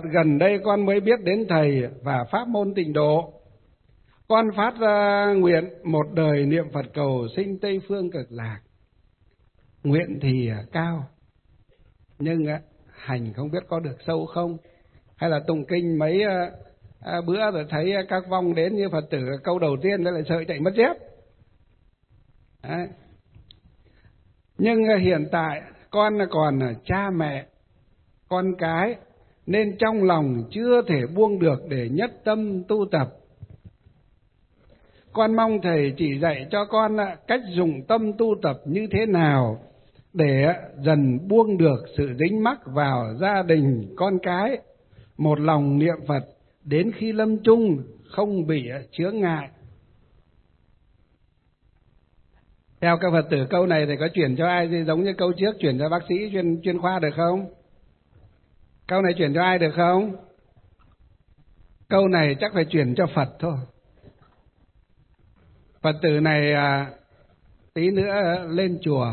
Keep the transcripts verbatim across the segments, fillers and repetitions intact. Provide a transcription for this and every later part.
Gần đây con mới biết đến Thầy và pháp môn Tịnh Độ. Con phát ra nguyện một đời niệm Phật cầu sinh Tây Phương Cực Lạc. Nguyện thì cao, nhưng hành không biết có được sâu không. Hay là tụng kinh mấy bữa rồi thấy các vong đến như Phật tử câu đầu tiên lại sợ chạy mất dép. Đấy. Nhưng hiện tại con còn cha mẹ, con cái, nên trong lòng chưa thể buông được để nhất tâm tu tập. Con mong Thầy chỉ dạy cho con cách dùng tâm tu tập như thế nào để dần buông được sự dính mắc vào gia đình, con cái, một lòng niệm Phật đến khi lâm chung không bị chướng ngại. Theo các Phật tử, câu này thì có chuyển cho ai giống như câu trước chuyển cho bác sĩ chuyên chuyên khoa được không? Câu này chuyển cho ai được không? Câu này chắc phải chuyển cho Phật thôi. Phật tử này à, tí nữa lên chùa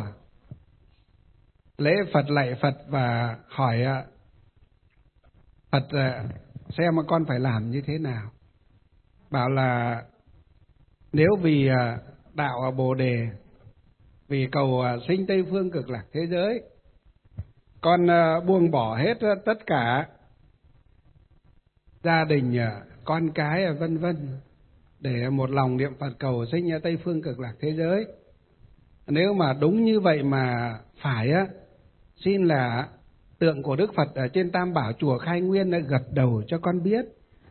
lễ Phật lạy Phật và hỏi à, Phật à, xem mà con phải làm như thế nào. Bảo là nếu vì à, đạo Bồ Đề, vì cầu à, sinh Tây Phương Cực Lạc thế giới, con à, buông bỏ hết à, tất cả gia đình, à, con cái à, vân vân để một lòng niệm Phật cầu sinh Tây Phương Cực Lạc thế giới. Nếu mà đúng như vậy mà phải á, xin là tượng của Đức Phật ở trên Tam Bảo chùa Khai Nguyên đã gật đầu cho con biết.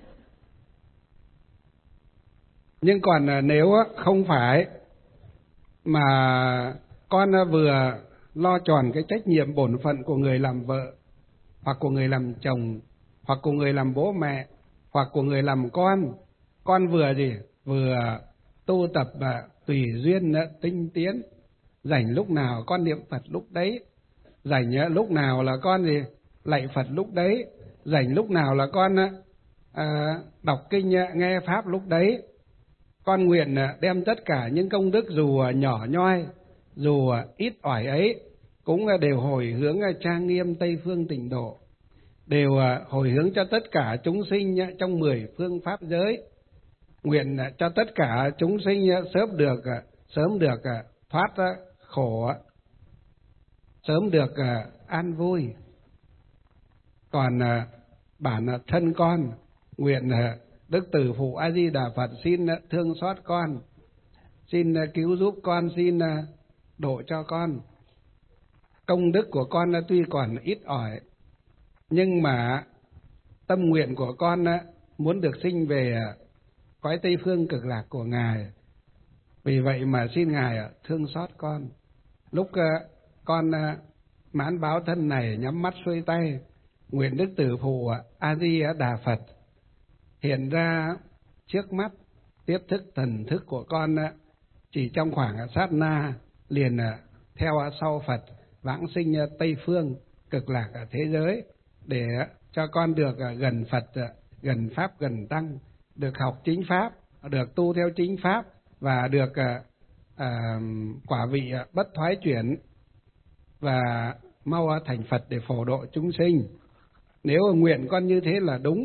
Nhưng còn nếu không phải mà con vừa lo tròn cái trách nhiệm bổn phận của người làm vợ, hoặc của người làm chồng, hoặc của người làm bố mẹ, hoặc của người làm con, con vừa gì? Vừa tu tập và tùy duyên tinh tiến. Rảnh lúc nào con niệm Phật lúc đấy, rảnh lúc nào là con gì? Lạy Phật lúc đấy, rảnh lúc nào là con à, đọc kinh nghe pháp lúc đấy. Con nguyện đem tất cả những công đức dù nhỏ nhoi, dù ít ỏi ấy, cũng đều hồi hướng trang nghiêm Tây Phương Tịnh Độ, đều hồi hướng cho tất cả chúng sinh trong mười phương pháp giới. Nguyện cho tất cả chúng sinh sớm được sớm được thoát khổ, sớm được an vui. Còn bản thân con nguyện Đức Từ Phụ A Di Đà Phật xin thương xót con, xin cứu giúp con, xin độ cho con. Công đức của con tuy còn ít ỏi, nhưng mà tâm nguyện của con muốn được sinh về cõi Tây Phương Cực Lạc của Ngài. Vì vậy mà xin Ngài thương xót con. Lúc con mãn báo thân này, nhắm mắt xuôi tay, nguyện Đức Từ Phụ A Di Đà Phật hiện ra trước mắt, tiếp thức thần thức của con chỉ trong khoảng sát na, liền theo sau Phật vãng sinh Tây Phương Cực Lạc ở thế giới, để cho con được gần Phật, gần Pháp, gần Tăng, được học chính Pháp, được tu theo chính Pháp, và được à, à, quả vị bất thoái chuyển, và mau thành Phật để phổ độ chúng sinh. Nếu nguyện con như thế là đúng,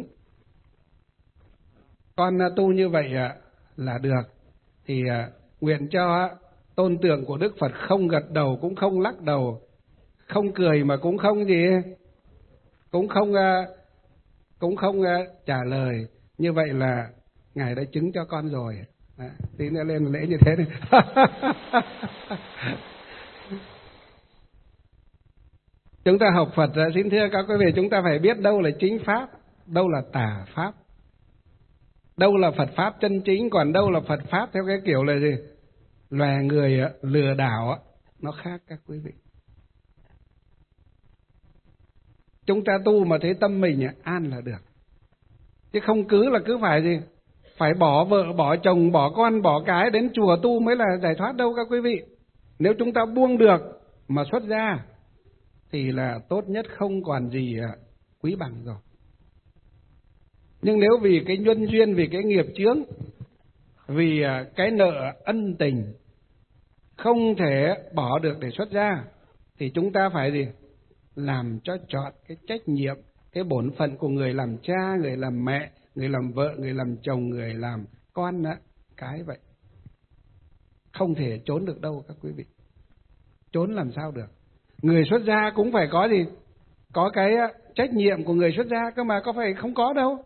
con tu như vậy là được, thì nguyện cho tôn tượng của Đức Phật không gật đầu cũng không lắc đầu, không cười mà cũng không gì, cũng không cũng không trả lời. Như vậy là Ngài đã chứng cho con rồi. À, tí nữa lên lễ như thế này. Chúng ta học Phật, xin thưa các quý vị, chúng ta phải biết đâu là chính Pháp, đâu là tà Pháp, đâu là Phật Pháp chân chính, còn đâu là Phật Pháp theo cái kiểu là gì? Loài người lừa đảo, nó khác các quý vị. Chúng ta tu mà thấy tâm mình an là được, chứ không cứ là cứ phải gì? Phải bỏ vợ, bỏ chồng, bỏ con, bỏ cái đến chùa tu mới là giải thoát đâu các quý vị. Nếu chúng ta buông được mà xuất gia thì là tốt nhất, không còn gì quý bằng rồi. Nhưng nếu vì cái nhân duyên, vì cái nghiệp chướng, vì cái nợ ân tình không thể bỏ được để xuất gia, thì chúng ta phải gì? Làm cho trọn cái trách nhiệm, cái bổn phận của người làm cha, người làm mẹ, người làm vợ, người làm chồng, người làm con đó, cái vậy. Không thể trốn được đâu các quý vị. Trốn làm sao được. Người xuất gia cũng phải có gì? Có cái trách nhiệm của người xuất gia cơ mà, có phải không có đâu.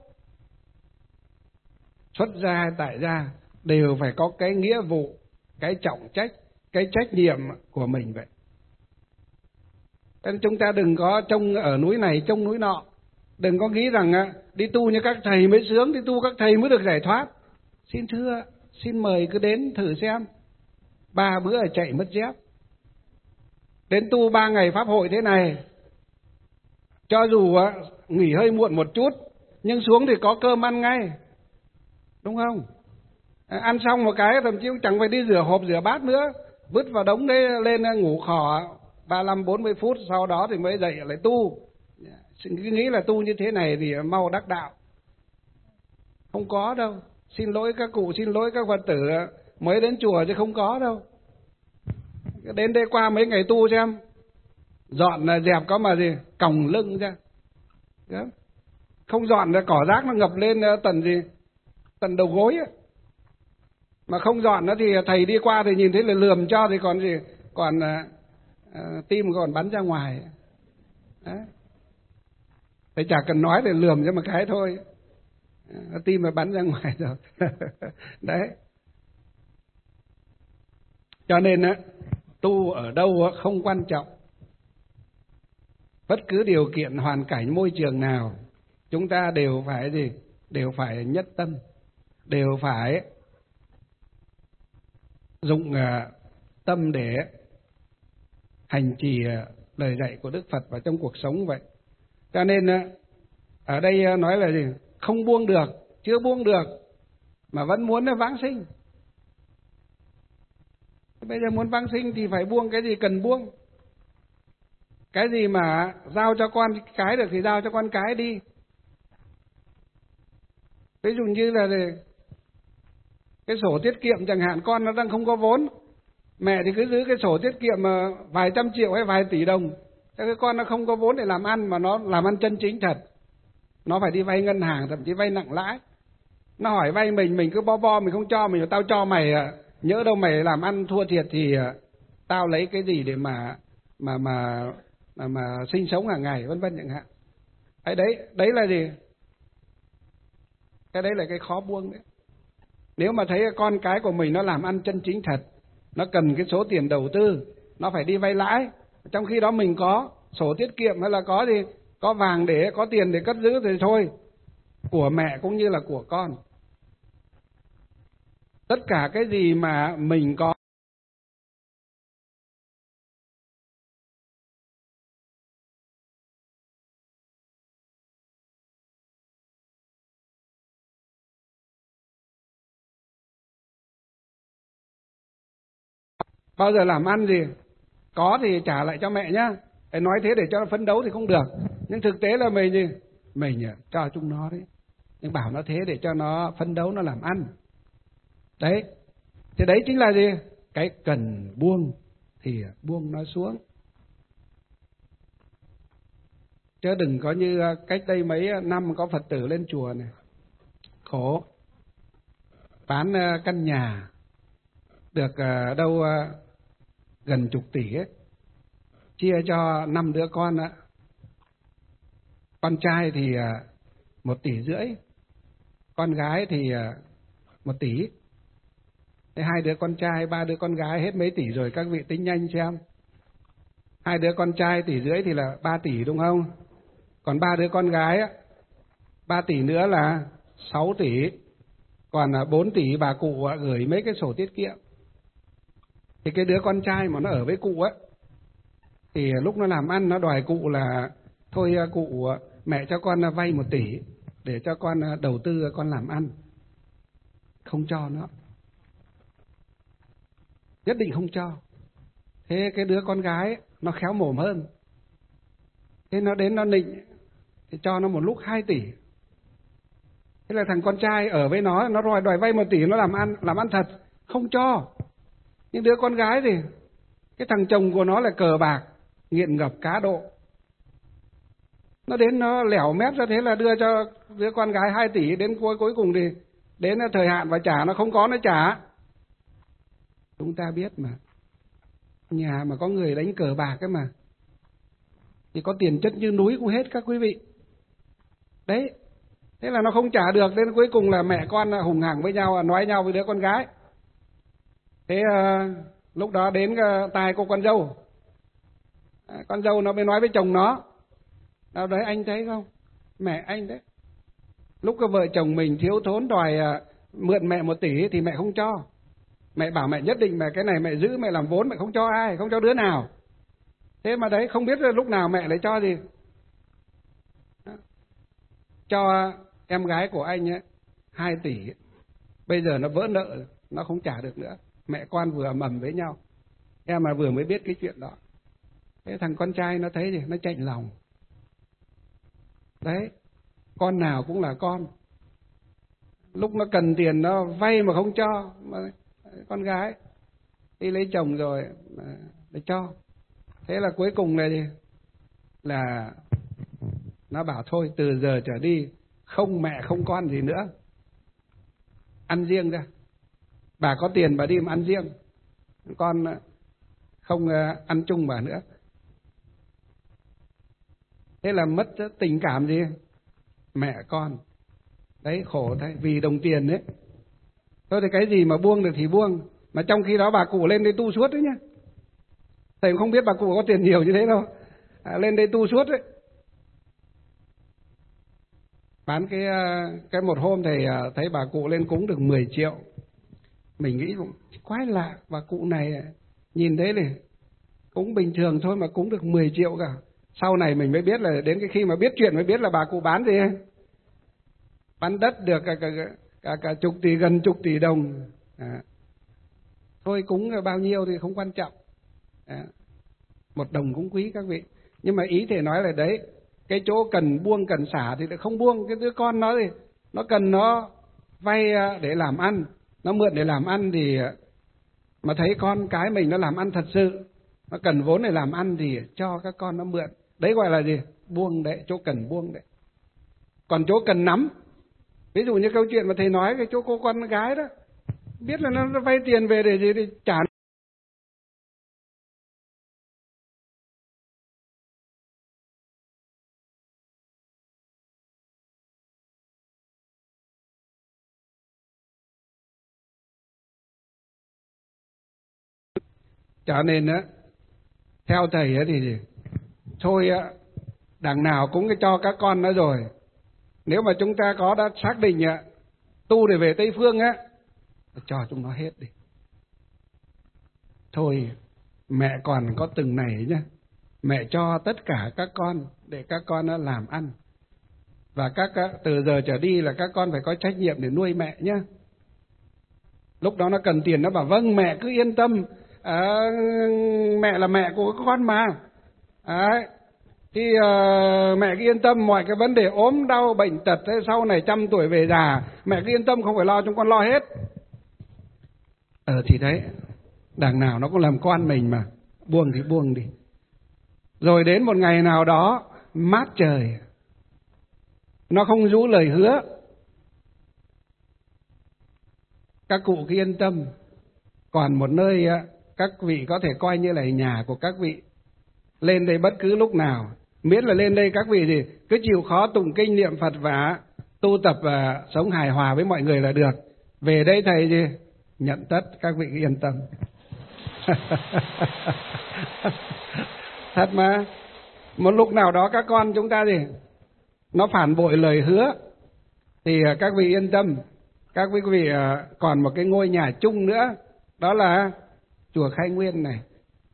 Xuất gia, tại gia đều phải có cái nghĩa vụ, cái trọng trách, cái trách nhiệm của mình vậy. Nên chúng ta đừng có trông ở núi này trông núi nọ. Đừng có nghĩ rằng đi tu như các thầy mới sướng, đi tu các thầy mới được giải thoát. Xin thưa, xin mời cứ đến thử xem. Ba bữa chạy mất dép. Đến tu ba ngày pháp hội thế này, cho dù nghỉ hơi muộn một chút, nhưng xuống thì có cơm ăn ngay. Đúng không? Ăn xong một cái thậm chí cũng chẳng phải đi rửa hộp rửa bát nữa, vứt vào đống đấy lên ngủ khò ba mươi lăm bốn mươi phút, sau đó thì mới dậy lại tu. Cứ nghĩ là tu như thế này thì mau đắc đạo. Không có đâu. Xin lỗi các cụ, xin lỗi các Phật tử mới đến chùa chứ không có đâu. Đến đây qua mấy ngày tu xem, dọn dẹp có mà gì còng lưng ra. Không dọn là cỏ rác nó ngập lên tận gì tận đầu gối ấy. Mà không dọn nó thì thầy đi qua thì nhìn thấy là lườm cho thì còn gì, còn uh, tim còn bắn ra ngoài. Đấy. Thầy chả cần nói để lườm cho một cái thôi, uh, tim mà bắn ra ngoài rồi. Đấy. Cho nên uh, tu ở đâu uh, không quan trọng. Bất cứ điều kiện, hoàn cảnh, môi trường nào, chúng ta đều phải gì? Đều phải nhất tâm, đều phải dụng tâm để hành trì lời dạy của Đức Phật vào trong cuộc sống vậy. Cho nên ở đây nói là gì? Không buông được, chưa buông được mà vẫn muốn vãng sinh. Bây giờ muốn vãng sinh thì phải buông cái gì cần buông. Cái gì mà giao cho con cái được thì giao cho con cái đi. Ví dụ như là cái sổ tiết kiệm chẳng hạn, con nó đang không có vốn, mẹ thì cứ giữ cái sổ tiết kiệm mà vài trăm triệu hay vài tỷ đồng, cho cái con nó không có vốn để làm ăn, mà nó làm ăn chân chính thật, nó phải đi vay ngân hàng, thậm chí vay nặng lãi. Nó hỏi vay mình, mình cứ bo bo, mình không cho, mình tao cho mày, nhỡ đâu mày làm ăn thua thiệt thì tao lấy cái gì để mà mà mà mà, mà sinh sống hàng ngày, vân vân chẳng hạn. Đấy, đấy đấy là gì? Cái đấy là cái khó buông đấy. Nếu mà thấy con cái của mình nó làm ăn chân chính thật, nó cần cái số tiền đầu tư, nó phải đi vay lãi, trong khi đó mình có sổ tiết kiệm hay là có gì, có vàng để, có tiền để cất giữ thì thôi, của mẹ cũng như là của con. Tất cả cái gì mà mình có bao giờ làm ăn gì, có thì trả lại cho mẹ nhá. Để nói thế để cho nó phấn đấu thì không được. Nhưng thực tế là mình gì? Mình cho chúng nó đấy. Nhưng bảo nó thế để cho nó phấn đấu, nó làm ăn. Đấy. Thì đấy chính là gì? Cái cần buông thì buông nó xuống. Chứ đừng có như cách đây mấy năm có Phật tử lên chùa này, khổ, bán căn nhà được đâu gần chục tỷ ấy, chia cho năm đứa con á. Con trai thì một tỷ rưỡi, con gái thì một tỷ. Thế hai đứa con trai, ba đứa con gái hết mấy tỷ rồi, các vị tính nhanh xem. Hai đứa con trai tỷ rưỡi thì là ba tỷ đúng không? Còn ba đứa con gái á, ba tỷ nữa là sáu tỷ. Còn bốn tỷ bà cụ gửi mấy cái sổ tiết kiệm. Thì cái đứa con trai mà nó ở với cụ á, thì lúc nó làm ăn nó đòi cụ là thôi cụ, mẹ cho con vay một tỷ để cho con đầu tư con làm ăn. Không cho nó, nhất định không cho. Thế cái đứa con gái nó khéo mồm hơn, thế nó đến nó nịnh thì cho nó một lúc hai tỷ. Thế là thằng con trai ở với nó, nó đòi đòi vay một tỷ, nó làm ăn làm ăn thật, không cho. Nhưng đứa con gái thì cái thằng chồng của nó là cờ bạc, nghiện ngập cá độ, Nó đến nó lẻo mép ra, thế là đưa cho đứa con gái hai tỷ, đến cuối cuối cùng thì đến thời hạn và trả nó không có, nó trả. Chúng ta biết mà, nhà mà có người đánh cờ bạc ấy mà, thì có tiền chất như núi cũng hết các quý vị. Đấy, thế là nó không trả được, đến cuối cùng là mẹ con hùng hằng với nhau, nói nhau với đứa con gái. Thế uh, lúc đó đến uh, tai cô con dâu, à, con dâu nó mới nói với chồng nó, nào đấy anh thấy không, mẹ anh đấy, lúc cái vợ chồng mình thiếu thốn đòi uh, mượn mẹ một tỷ thì mẹ không cho. Mẹ bảo mẹ nhất định mẹ cái này mẹ giữ, mẹ làm vốn, mẹ không cho ai, không cho đứa nào. Thế mà đấy không biết lúc nào mẹ lại cho gì. Cho em gái của anh ấy hai tỷ, bây giờ nó vỡ nợ, nó không trả được nữa. Mẹ con vừa mầm với nhau, em mà vừa mới biết cái chuyện đó. Thế thằng con trai nó thấy gì, nó chạnh lòng. Đấy, con nào cũng là con. Lúc nó cần tiền nó vay mà không cho, mà con gái đi lấy chồng rồi để cho. Thế là cuối cùng này là nó bảo thôi từ giờ trở đi không mẹ không con gì nữa, ăn riêng ra. Bà có tiền bà đi mà ăn riêng, con không ăn chung bà nữa. Thế là mất tình cảm gì mẹ con. Đấy, khổ thế, vì đồng tiền đấy. Thôi thì cái gì mà buông được thì buông. Mà trong khi đó bà cụ lên đây tu suốt đấy nhá. Thầy không biết bà cụ có tiền nhiều như thế đâu, à, lên đây tu suốt đấy. Bán cái cái một hôm thầy thấy bà cụ lên cúng được mười triệu. Mình nghĩ cũng quái lạ, bà cụ này nhìn thấy này cũng bình thường thôi mà cúng được mười triệu cả. Sau này mình mới biết là, đến cái khi mà biết chuyện mới biết là bà cụ bán gì, bán đất được cả, cả, cả, cả chục tỷ, gần chục tỷ đồng. À, thôi cúng bao nhiêu thì không quan trọng, à, một đồng cũng quý các vị. Nhưng mà ý thầy nói là đấy, cái chỗ cần buông cần xả thì lại không buông. Cái đứa con nó thì nó cần nó vay để làm ăn, nó mượn để làm ăn, thì mà thấy con cái mình nó làm ăn thật sự, nó cần vốn để làm ăn thì cho các con nó mượn. Đấy gọi là gì? Buông đấy, chỗ cần buông đấy. Còn chỗ cần nắm, ví dụ như câu chuyện mà thầy nói cái chỗ cô con gái đó, biết là nó, nó vay tiền về để gì thì trả. Cho nên á, theo thầy á thì thôi á, đằng nào cũng cho các con nó rồi. Nếu mà chúng ta có đã xác định á, tu để về Tây Phương á, cho chúng nó hết đi. Thôi mẹ còn có từng này nhá, mẹ cho tất cả các con để các con nó làm ăn. Và các từ giờ trở đi là các con phải có trách nhiệm để nuôi mẹ nhá. Lúc đó nó cần tiền nó bảo vâng mẹ cứ yên tâm, à, mẹ là mẹ của các con mà. Đấy. Thì uh, mẹ cứ yên tâm, mọi cái vấn đề ốm đau bệnh tật thế sau này trăm tuổi về già mẹ cứ yên tâm, không phải lo, chúng con lo hết. Ờ thì đấy, đằng nào nó cũng làm con mình mà, buông thì buông đi. Rồi đến một ngày nào đó mát trời, nó không giữ lời hứa, các cụ cứ yên tâm, còn một nơi các vị có thể coi như là nhà của các vị. Lên đây bất cứ lúc nào, miễn là lên đây các vị thì cứ chịu khó tụng kinh niệm Phật và tu tập và sống hài hòa với mọi người là được. Về đây thầy gì nhận tất, các vị cứ yên tâm. Thật mà, một lúc nào đó các con chúng ta gì nó phản bội lời hứa thì các vị yên tâm, các quý vị còn một cái ngôi nhà chung nữa, đó là chùa Khai Nguyên này.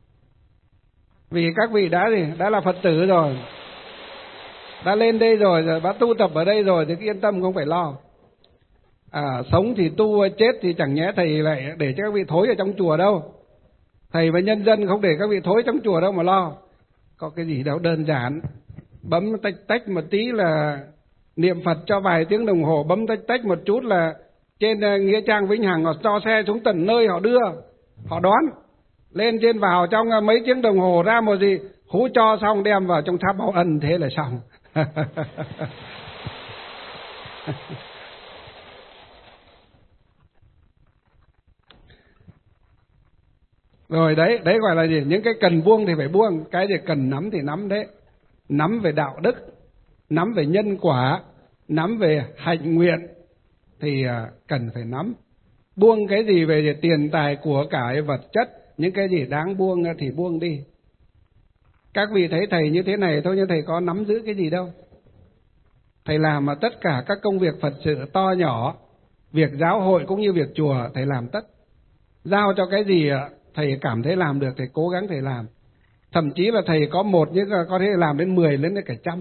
Vì các vị đã gì đã là Phật tử rồi, đã lên đây rồi, rồi đã tu tập ở đây rồi thì cứ yên tâm, không phải lo. À, sống thì tu, chết thì chẳng nhẽ thầy lại để cho các vị thối ở trong chùa đâu. Thầy và nhân dân không để các vị thối trong chùa đâu mà lo. Có cái gì đâu, đơn giản, bấm tách tách một tí là niệm Phật cho vài tiếng đồng hồ, bấm tách tách một chút là trên nghĩa trang Vĩnh Hằng họ cho xe xuống tận nơi họ đưa, họ đón lên trên vào trong mấy tiếng đồng hồ ra một gì hú cho xong đem vào trong tháp báo ân, thế là xong. Rồi đấy, đấy gọi là gì? Những cái cần buông thì phải buông, cái gì cần nắm thì nắm đấy. Nắm về đạo đức, nắm về nhân quả, nắm về hạnh nguyện thì cần phải nắm. Buông cái gì về tiền tài của cải vật chất, những cái gì đáng buông thì buông đi. Các vị thấy thầy như thế này thôi, nhưng thầy có nắm giữ cái gì đâu. Thầy làm mà tất cả các công việc Phật sự to nhỏ, việc giáo hội cũng như việc chùa, thầy làm tất. Giao cho cái gì thầy cảm thấy làm được, thầy cố gắng thầy làm. Thậm chí là thầy có một nhưng có thể làm đến mười, lên đến cả trăm.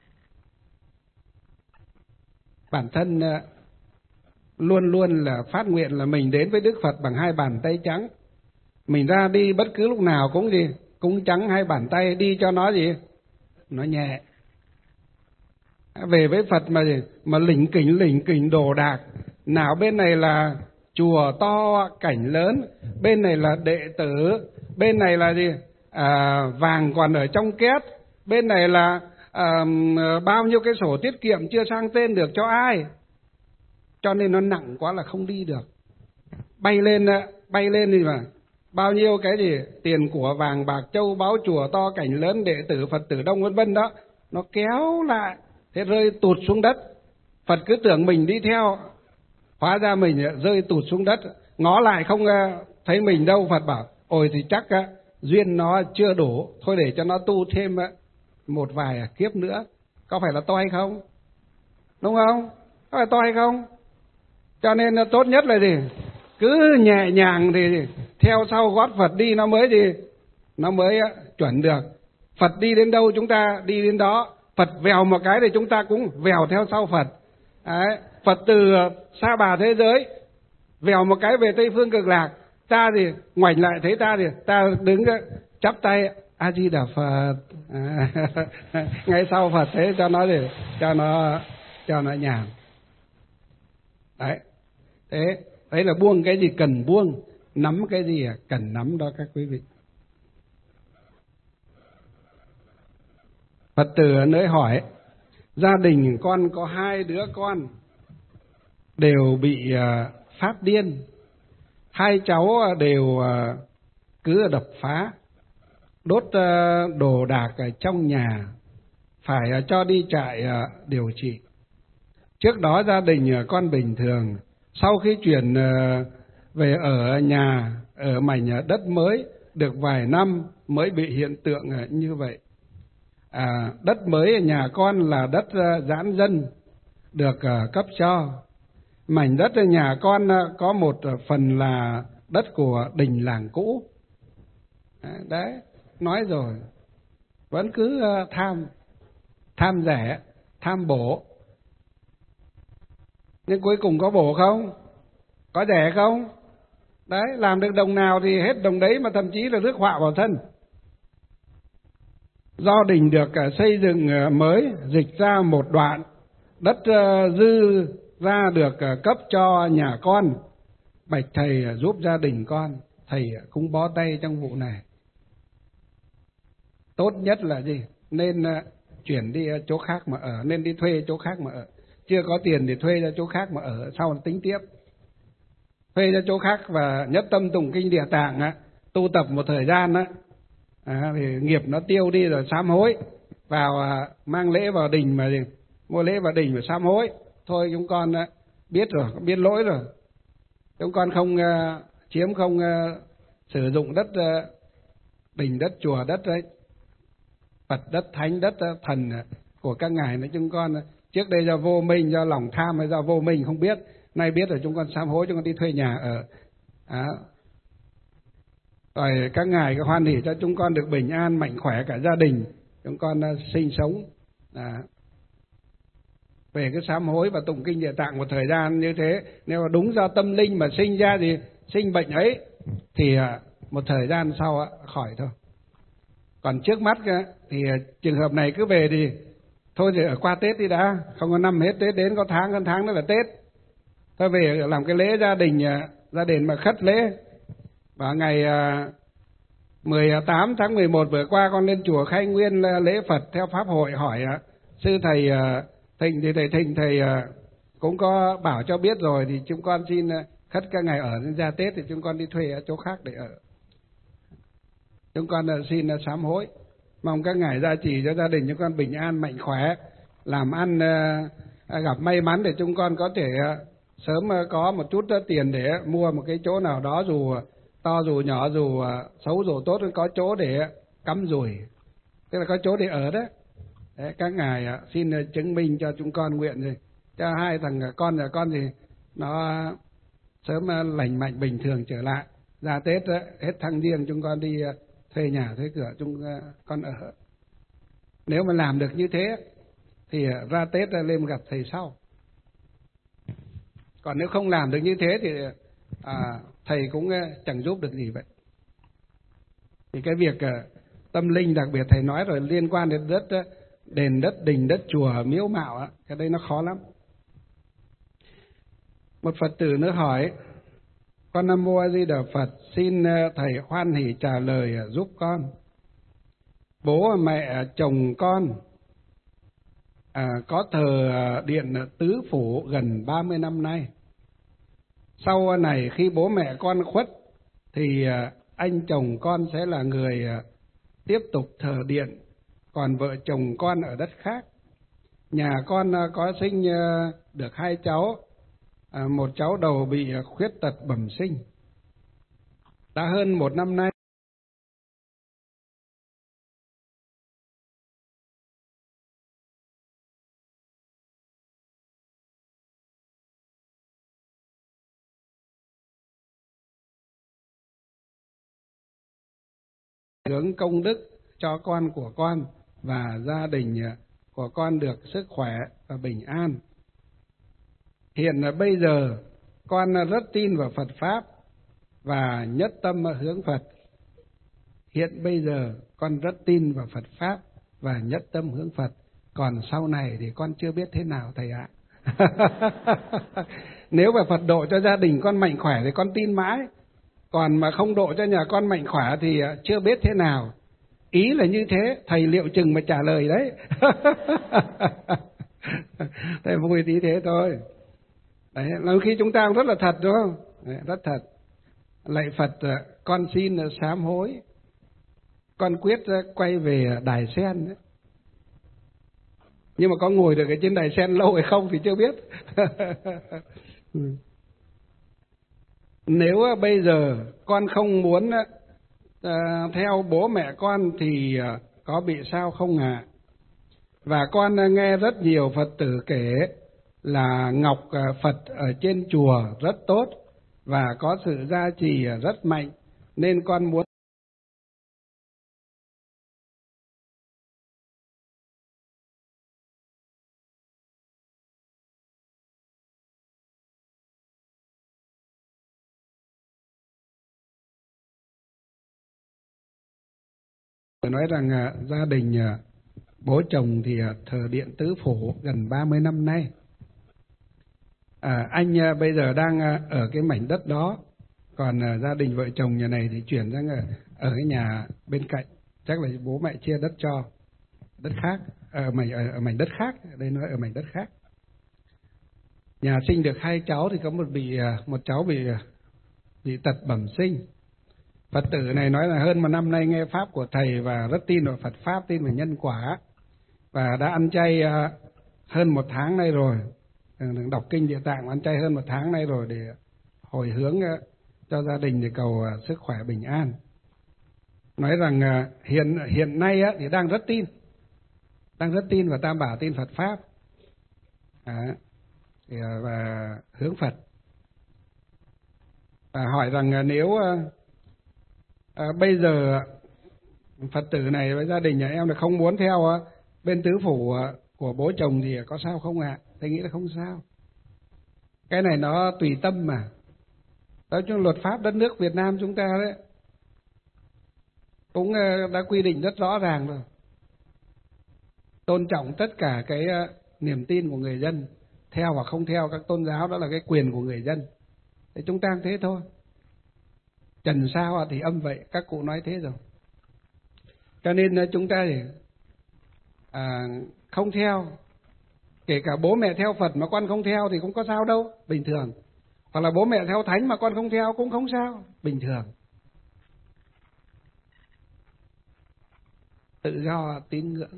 Bản thân luôn luôn là phát nguyện là mình đến với Đức Phật bằng hai bàn tay trắng. Mình ra đi bất cứ lúc nào cũng gì, cũng trắng hai bàn tay, đi cho nó gì, nó nhẹ. Về với Phật mà gì, mà lỉnh kỉnh lỉnh kỉnh đồ đạc. Nào bên này là chùa to cảnh lớn, bên này là đệ tử, bên này là gì, à, vàng còn ở trong két, bên này là à, bao nhiêu cái sổ tiết kiệm chưa sang tên được cho ai. Cho nên nó nặng quá là không đi được. Bay lên, bay lên thì mà bao nhiêu cái gì tiền của vàng bạc châu báu, chùa to cảnh lớn, đệ tử Phật tử đông vân vân đó, nó kéo lại, thế rơi tụt xuống đất. Phật cứ tưởng mình đi theo, hóa ra mình rơi tụt xuống đất, ngó lại không thấy mình đâu. Phật bảo ôi thì chắc duyên nó chưa đủ, thôi để cho nó tu thêm một vài kiếp nữa. Có phải là to hay không? Đúng không? Có phải to hay không? Cho nên tốt nhất là gì? Cứ nhẹ nhàng thì theo sau gót Phật đi, nó mới gì? Nó mới chuẩn được. Phật đi đến đâu chúng ta đi đến đó. Phật vèo một cái thì chúng ta cũng vèo theo sau Phật. Đấy. Phật từ Sa Bà thế giới vèo một cái về Tây Phương Cực Lạc, ta thì ngoảnh lại thấy ta thì ta đứng chắp tay A Di Đà Phật. À, ngay sau Phật, thế cho nó để cho nó cho nó nhàn. Đấy. Thế đấy là buông cái gì cần buông, nắm cái gì cần nắm đó các quý vị. Phật tử ở nơi hỏi, gia đình con có hai đứa con đều bị uh, phát điên, hai cháu đều uh, cứ đập phá, đốt uh, đồ đạc ở trong nhà, phải uh, cho đi trại uh, điều trị. Trước đó gia đình uh, con bình thường, sau khi chuyển uh, về ở nhà ở mảnh đất mới được vài năm mới bị hiện tượng uh, như vậy. À, đất mới ở nhà con là đất uh, giãn dân được uh, cấp cho. Mảnh đất ở nhà con uh, có một uh, phần là đất của đình làng cũ. À, đấy, nói rồi, vẫn cứ uh, tham, tham rẻ, tham bổ. Nhưng cuối cùng có bổ không? Có rẻ không? Đấy, làm được đồng nào thì hết đồng đấy, mà thậm chí là rước họa vào thân. Do đình được xây dựng mới, dịch ra một đoạn, đất dư ra được cấp cho nhà con. Bạch thầy giúp gia đình con, thầy cũng bó tay trong vụ này. Tốt nhất là gì? Nên chuyển đi chỗ khác mà ở, nên đi thuê chỗ khác mà ở. Chưa có tiền thì thuê ra chỗ khác mà ở, sau tính tiếp. Thuê ra chỗ khác và nhất tâm tụng kinh Địa Tạng á, tu tập một thời gian á, à, thì nghiệp nó tiêu đi rồi sám hối. Vào à, mang lễ vào đình mà gì, mua lễ vào đình mà sám hối. Thôi chúng con á, biết rồi, biết lỗi rồi. Chúng con không uh, chiếm, không uh, sử dụng đất uh, đình, đất chùa, đất đấy, Phật, đất thánh, đất uh, thần uh, của các ngài nữa. Chúng con uh, trước đây do vô minh, do lòng tham hay do vô minh không biết, nay biết rồi chúng con sám hối, chúng con đi thuê nhà ở. À, rồi các ngài hoan hỉ cho chúng con được bình an, mạnh khỏe cả gia đình, chúng con uh, sinh sống. À, về cái sám hối và tụng kinh Địa Tạng một thời gian như thế, nếu mà đúng do tâm linh mà sinh ra thì sinh bệnh ấy, thì một thời gian sau khỏi thôi. Còn trước mắt thì trường hợp này cứ về thì thôi thì ở qua Tết đi đã, không có năm hết Tết đến, có tháng, hơn tháng nữa là Tết. Thôi về làm cái lễ gia đình, gia đình mà khất lễ. Và ngày mười tám tháng mười một vừa qua con lên chùa Khai Nguyên lễ Phật theo Pháp hội, hỏi sư thầy Thịnh thì thầy Thịnh thầy cũng có bảo cho biết rồi, thì chúng con xin khất các ngày ở đến ra Tết thì chúng con đi thuê ở chỗ khác để ở. Chúng con xin sám hối, mong các ngài gia trì cho gia đình chúng con bình an mạnh khỏe, làm ăn gặp may mắn để chúng con có thể sớm có một chút tiền để mua một cái chỗ nào đó, dù to dù nhỏ, dù xấu dù tốt, có chỗ để cắm rủi, tức là có chỗ để ở đó. Đấy, các ngài xin chứng minh cho chúng con nguyện gì, cho hai thằng con nhà con thì nó sớm lành mạnh bình thường trở lại. Ra Tết hết tháng Giêng chúng con đi thuê nhà thuê cửa chúng con ở. Nếu mà làm được như thế thì ra Tết lên gặp thầy sau. Còn nếu không làm được như thế thì à, thầy cũng chẳng giúp được gì vậy. Thì cái việc tâm linh, đặc biệt thầy nói rồi, liên quan đến đất, đền đất, đình đất, chùa, miếu mạo, cái đây nó khó lắm. Một Phật tử nữa hỏi: con Nam Mô A Di Đà Phật, xin thầy hoan hỷ trả lời giúp con. Bố mẹ chồng con à, có thờ điện tứ phủ gần ba mươi năm nay. Sau này khi bố mẹ con khuất thì anh chồng con sẽ là người tiếp tục thờ điện, còn vợ chồng con ở đất khác. Nhà con có sinh được hai cháu, một cháu đầu bị khuyết tật bẩm sinh. Đã hơn một năm nay hướng công đức cho con của con và gia đình của con được sức khỏe và bình an. Hiện bây giờ con rất tin vào Phật Pháp và nhất tâm hướng Phật. Hiện bây giờ con rất tin vào Phật Pháp và nhất tâm hướng Phật. Còn sau này thì con chưa biết thế nào thầy ạ. Nếu mà Phật độ cho gia đình con mạnh khỏe thì con tin mãi. Còn mà không độ cho nhà con mạnh khỏe thì chưa biết thế nào. Ý là như thế, thầy liệu chừng mà trả lời đấy. Thầy vui tí thế thôi. Đấy, làm khi chúng ta cũng rất là thật đúng không? Đấy, rất thật. Lạy Phật, con xin sám hối. Con quyết quay về Đài Sen đấy. Nhưng mà có ngồi được ở trên Đài Sen lâu hay không thì chưa biết. Nếu bây giờ con không muốn uh, theo bố mẹ con thì uh, có bị sao không ạ? À? Và con uh, nghe rất nhiều Phật tử kể là ngọc uh, Phật ở trên chùa rất tốt và có sự gia trì uh, rất mạnh, nên con muốn nói rằng uh, gia đình uh, bố chồng thì uh, thờ điện tứ phủ gần ba mươi năm nay. À, anh uh, bây giờ đang uh, ở cái mảnh đất đó, còn uh, gia đình vợ chồng nhà này thì chuyển sang uh, ở cái nhà bên cạnh. Chắc là bố mẹ chia đất cho, đất khác, ở mảnh, ở, ở mảnh đất khác, đây nói ở mảnh đất khác. Nhà sinh được hai cháu thì có một bị uh, một cháu bị uh, bị tật bẩm sinh. Phật tử này nói là hơn một năm nay nghe Pháp của thầy và rất tin vào Phật Pháp, tin vào nhân quả, và đã ăn chay uh, hơn một tháng nay rồi. Đọc kinh Địa Tạng ăn chay hơn một tháng nay rồi để hồi hướng uh, cho gia đình để cầu uh, sức khỏe bình an. Nói rằng uh, hiện hiện nay uh, thì đang rất tin, đang rất tin vào Tam Bảo, tin Phật Pháp à, thì, uh, và hướng Phật. Và hỏi rằng uh, nếu uh, uh, bây giờ uh, Phật tử này với gia đình nhà em là không muốn theo uh, bên tứ phủ uh, của bố chồng thì có sao không ạ? À? Thầy nghĩ là không sao. Cái này nó tùy tâm mà. Nói chung luật pháp đất nước Việt Nam chúng ta đấy cũng đã quy định rất rõ ràng rồi. Tôn trọng tất cả cái niềm tin của người dân, theo hoặc không theo các tôn giáo đó là cái quyền của người dân. Thì chúng ta thế thôi. Trần sao thì âm vậy, các cụ nói thế rồi. Cho nên chúng ta thì à, không theo, kể cả bố mẹ theo Phật mà con không theo thì cũng có sao đâu, bình thường. Hoặc là bố mẹ theo Thánh mà con không theo cũng không sao, bình thường. Tự do tín ngưỡng,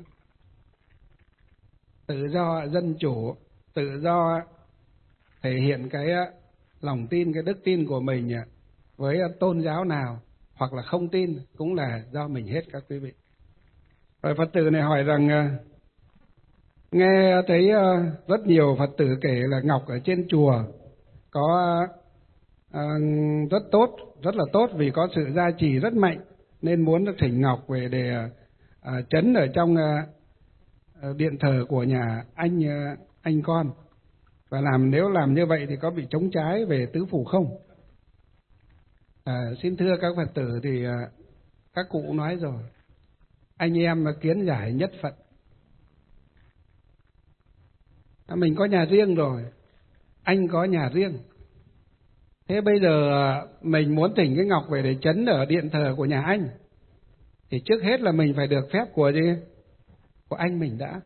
tự do dân chủ, tự do thể hiện cái lòng tin, cái đức tin của mình với tôn giáo nào, hoặc là không tin cũng là do mình hết các quý vị. Rồi Phật tử này hỏi rằng nghe thấy rất nhiều Phật tử kể là ngọc ở trên chùa có rất tốt, rất là tốt vì có sự gia trì rất mạnh, nên muốn thỉnh ngọc về để trấn ở trong điện thờ của nhà anh anh con. Và làm nếu làm như vậy thì có bị chống trái về tứ phủ không? À, xin thưa các Phật tử thì các cụ nói rồi, anh em kiến giải nhất Phật. Mình có nhà riêng rồi, anh có nhà riêng. Thế bây giờ mình muốn thỉnh cái ngọc về để trấn ở điện thờ của nhà anh, thì trước hết là mình phải được phép của gì? Của anh mình đã.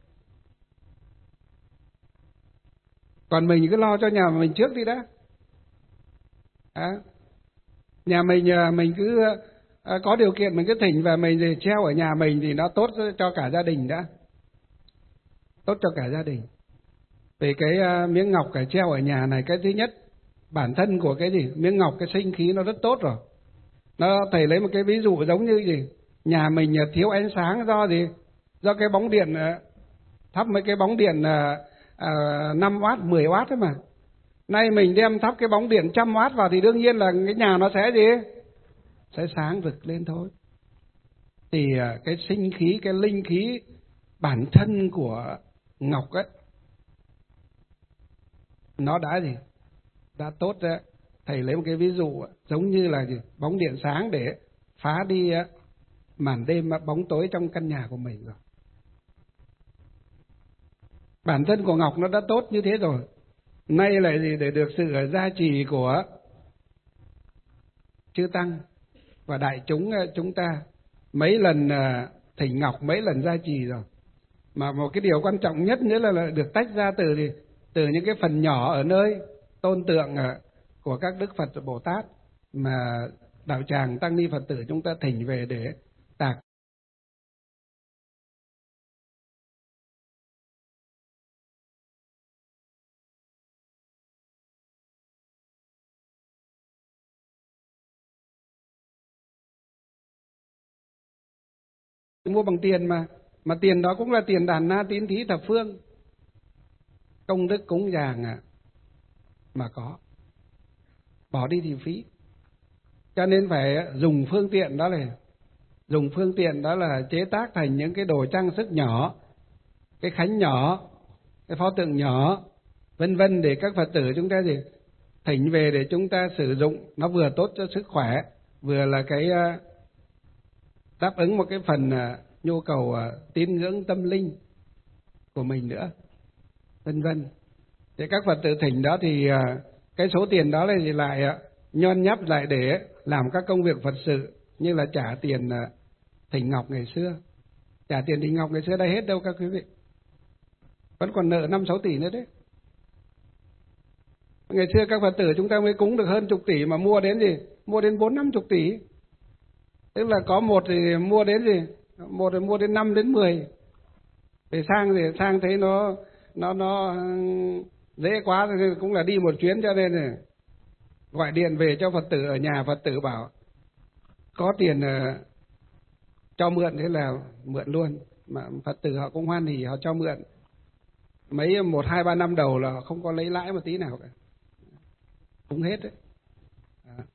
Còn mình cứ lo cho nhà mình trước đi đã. À, nhà mình mình cứ à, có điều kiện mình cứ thỉnh và mình thì treo ở nhà mình thì nó tốt cho cả gia đình đã. Tốt cho cả gia đình. Vì cái uh, miếng ngọc cái treo ở nhà này, cái thứ nhất, bản thân của cái gì? Miếng ngọc cái sinh khí nó rất tốt rồi. Nó thầy lấy một cái ví dụ giống như gì? Nhà mình thiếu ánh sáng do gì? Do cái bóng điện uh, thắp mấy cái bóng điện uh, uh, năm oát, mười oát ấy mà. Nay mình đem thắp cái bóng điện trăm oát vào thì đương nhiên là cái nhà nó sẽ gì? Sẽ sáng rực lên thôi. Thì uh, cái sinh khí, cái linh khí bản thân của ngọc ấy, nó đã gì? Đã tốt đấy. Thầy lấy một cái ví dụ giống như là gì? Bóng điện sáng để phá đi màn đêm bóng tối trong căn nhà của mình rồi. Bản thân của ngọc nó đã tốt như thế rồi. Nay lại gì? Để được sự gia trì của chư tăng và đại chúng chúng ta, mấy lần thỉnh ngọc, mấy lần gia trì rồi. Mà một cái điều quan trọng nhất nữa là, là được tách ra từ gì? Từ những cái phần nhỏ ở nơi tôn tượng của các Đức Phật Bồ Tát mà đạo tràng tăng ni Phật tử chúng ta thỉnh về để tạc. Mua bằng tiền mà, mà tiền đó cũng là tiền đàn na tín thí thập phương. Công đức cúng dường à, mà có. Bỏ đi thì phí. Cho nên phải dùng phương tiện đó là dùng phương tiện đó là chế tác thành những cái đồ trang sức nhỏ, cái khánh nhỏ, cái pho tượng nhỏ, vân vân, để các Phật tử chúng ta gì thỉnh về để chúng ta sử dụng, nó vừa tốt cho sức khỏe, vừa là cái đáp ứng một cái phần nhu cầu tín ngưỡng tâm linh của mình nữa, vân vân. Để các Phật tử thỉnh đó thì cái số tiền đó là thì lại nhon nháp lại để làm các công việc Phật sự, như là trả tiền thỉnh ngọc ngày xưa. Trả tiền thỉnh ngọc ngày xưa đã hết đâu các quý vị, vẫn còn nợ năm sáu tỷ nữa đấy. Ngày xưa các Phật tử chúng ta mới cúng được hơn chục tỷ mà mua đến gì? Mua đến bốn năm chục tỷ. Tức là có một thì mua đến gì? Một thì mua đến năm đến mười. Để sang thì sang thấy nó nó nó dễ quá thì cũng là đi một chuyến, cho nên là gọi điện về cho Phật tử ở nhà, Phật tử bảo có tiền uh, cho mượn, thế là mượn luôn. Mà Phật tử họ cũng hoan hỉ, họ cho mượn. Mấy một hai ba năm đầu là không có lấy lãi một tí nào cả, cũng hết đấy. À.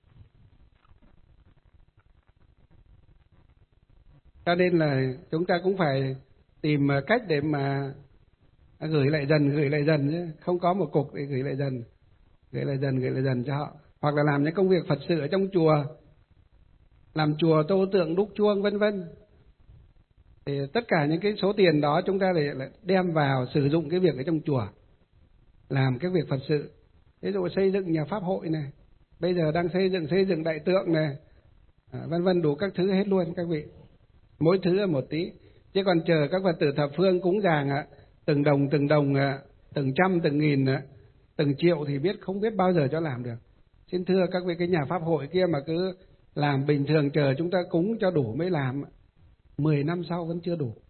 Cho nên là chúng ta cũng phải tìm cách để mà gửi lại dần, gửi lại dần chứ không có một cục để gửi lại dần, gửi lại dần, gửi lại dần cho họ. Hoặc là làm những công việc Phật sự ở trong chùa, làm chùa tô tượng đúc chuông vân vân. Thì tất cả những cái số tiền đó chúng ta lại đem vào sử dụng cái việc ở trong chùa, làm cái việc Phật sự. Ví dụ xây dựng nhà pháp hội này, bây giờ đang xây dựng xây dựng đại tượng này, à, vân vân, đủ các thứ hết luôn các vị. Mỗi thứ là một tí. Chứ còn chờ các Phật tử thập phương cúng dường từng đồng từng đồng, từng trăm từng nghìn, từng triệu thì biết không biết bao giờ cho làm được. Xin thưa các vị, cái nhà pháp hội kia mà cứ làm bình thường chờ chúng ta cúng cho đủ mới làm, mười năm sau vẫn chưa đủ.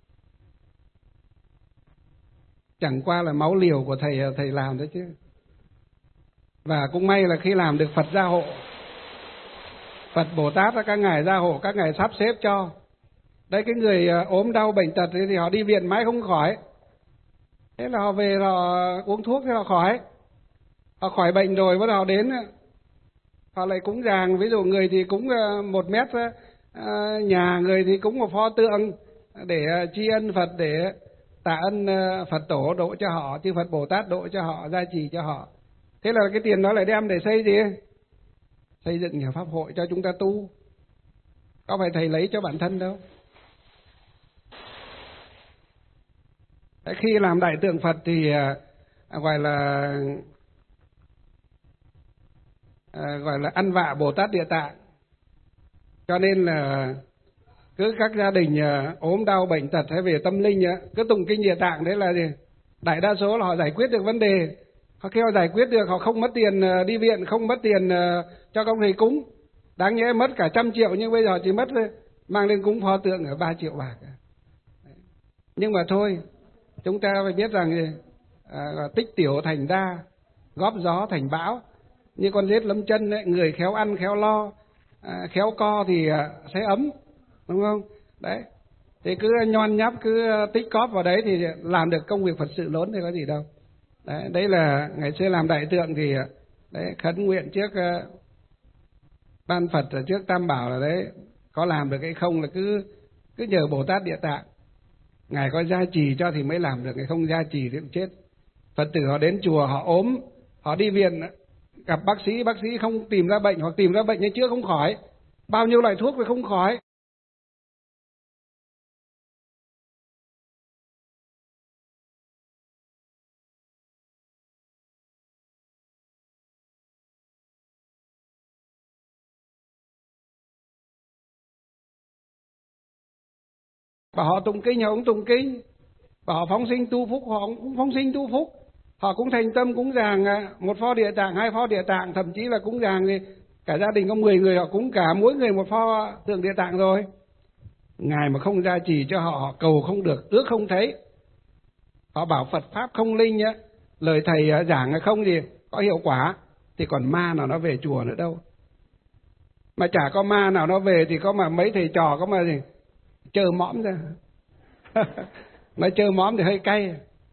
Chẳng qua là máu liều của thầy thầy làm đấy chứ. Và cũng may là khi làm được Phật gia hộ, Phật Bồ Tát các ngài gia hộ, các ngài sắp xếp cho. Đấy, cái người ốm đau bệnh tật thì họ đi viện mãi không khỏi. Thế là họ về họ uống thuốc thì họ khỏi. Họ khỏi bệnh rồi bắt đầu đến họ lại cúng dường, ví dụ người thì cúng một mét nhà, người thì cúng một pho tượng để tri ân Phật, để tạ ân Phật tổ độ cho họ, chư Phật Bồ Tát độ cho họ, gia trì cho họ. Thế là cái tiền đó lại đem để xây gì? Xây dựng nhà pháp hội cho chúng ta tu. Có phải thầy lấy cho bản thân đâu. Đấy, khi làm đại tượng Phật thì à, gọi là à, gọi là ăn vạ Bồ Tát Địa Tạng. Cho nên là cứ các gia đình à, ốm đau bệnh tật hay về tâm linh á, cứ tụng kinh Địa Tạng, đấy là gì? Đại đa số là họ giải quyết được vấn đề. Khi họ giải quyết được, họ không mất tiền đi viện, không mất tiền cho công thầy cúng. Đáng nhẽ mất cả trăm triệu, nhưng bây giờ chỉ mất mang lên cúng pho tượng ở ba triệu bạc. Nhưng mà thôi, chúng ta phải biết rằng à, tích tiểu thành đa, góp gió thành bão. Như con rết lấm chân ấy, người khéo ăn khéo lo, à, khéo co thì à, sẽ ấm, đúng không? Đấy, thì cứ nhon nháp, cứ tích cóp vào đấy thì làm được công việc Phật sự lớn thì có gì đâu. Đấy, đấy là ngày xưa làm đại tượng thì đấy, khấn nguyện trước uh, ban Phật, trước Tam Bảo là đấy, có làm được hay không là cứ cứ nhờ Bồ Tát Địa Tạng, ngài có gia trì cho thì mới làm được, ngài không gia trì thì cũng chết. Phật tử họ đến chùa họ ốm, họ đi viện gặp bác sĩ, bác sĩ không tìm ra bệnh hoặc tìm ra bệnh nhưng chữa không khỏi, bao nhiêu loại thuốc thì không khỏi. Bảo họ tụng kinh họ cũng tụng kinh, bảo họ phóng sinh tu phúc họ cũng phóng sinh tu phúc, họ cũng thành tâm cúng dường một pho Địa Tạng, hai pho Địa Tạng, thậm chí là cúng dường thì cả gia đình có mười người họ cúng cả mỗi người một pho tượng Địa Tạng rồi. Ngài mà không gia trì cho họ, họ cầu không được, ước không thấy. Họ bảo Phật pháp không linh nhá, lời thầy giảng không gì có hiệu quả, thì còn ma nào nó về chùa nữa đâu. Mà chả có ma nào nó về thì có mà mấy thầy trò có mà gì chờ mõm ra. Nói chơi móm thì hơi cay.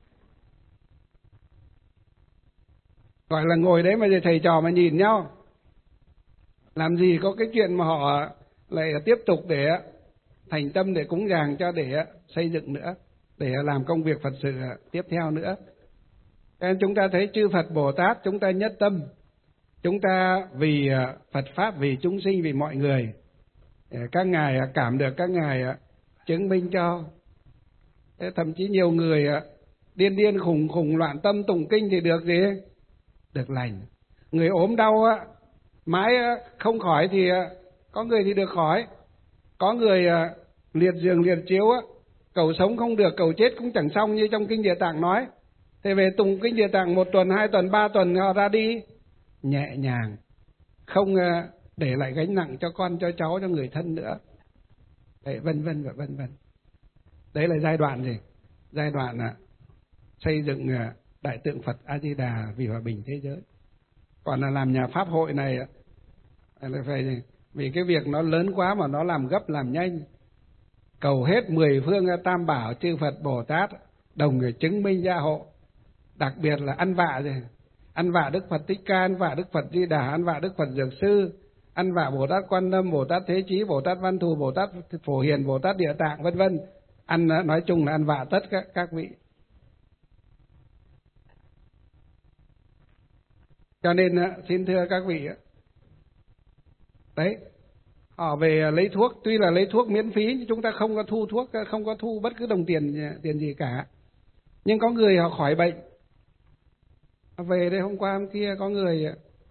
Gọi là ngồi đấy mà thầy trò mà nhìn nhau, làm gì có cái chuyện mà họ lại tiếp tục để thành tâm để cúng dường cho, để xây dựng nữa, để làm công việc Phật sự tiếp theo nữa. Nên chúng ta thấy chư Phật Bồ Tát chúng ta nhất tâm, chúng ta vì Phật Pháp, vì chúng sinh, vì mọi người. Các ngài cảm được, các ngài chứng minh cho. Thậm chí nhiều người điên điên khùng khùng loạn tâm tụng kinh thì được gì? Được lành. Người ốm đau mãi không khỏi thì có người thì được khỏi. Có người liệt giường liệt chiếu, cầu sống không được, cầu chết cũng chẳng xong như trong kinh Địa Tạng nói. Thì về tụng kinh Địa Tạng một tuần, hai tuần, ba tuần họ ra đi nhẹ nhàng, không để lại gánh nặng cho con, cho cháu, cho người thân nữa. Đấy, vân vân và vân vân. Đấy là giai đoạn gì? Giai đoạn à, xây dựng à, đại tượng Phật A Di Đà vì hòa bình thế giới. Còn là làm nhà pháp hội này là phải gì? Vì cái việc nó lớn quá mà nó làm gấp làm nhanh. Cầu hết mười phương Tam Bảo chư Phật Bồ Tát đồng người chứng minh gia hộ. Đặc biệt là ăn vạ gì? Ăn vạ Đức Phật Thích Ca, ăn vạ Đức Phật Di Đà, ăn vạ Đức Phật Dược Sư, ăn vạ Bồ Tát Quan Âm, Bồ Tát Thế Chí, Bồ Tát Văn Thù, Bồ Tát Phổ Hiền, Bồ Tát Địa Tạng, vân vân. Ăn nói chung là ăn vạ tất các các vị. Cho nên xin thưa các vị, đấy, họ về lấy thuốc, tuy là lấy thuốc miễn phí, chúng ta không có thu thuốc, không có thu bất cứ đồng tiền tiền gì cả. Nhưng có người họ khỏi bệnh. Về đây hôm qua hôm kia có người